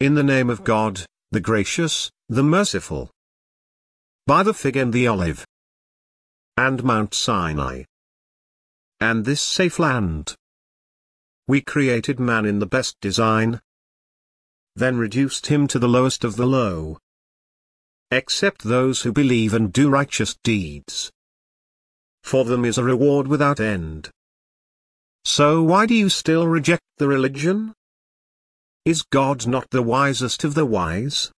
In the name of God, the gracious, the merciful. By the fig and the olive, and Mount Sinai, and this safe land, we created man in the best design, then reduced him to the lowest of the low. Except those who believe and do righteous deeds, for them is a reward without end. So why do you still reject the religion? Is God not the wisest of the wise?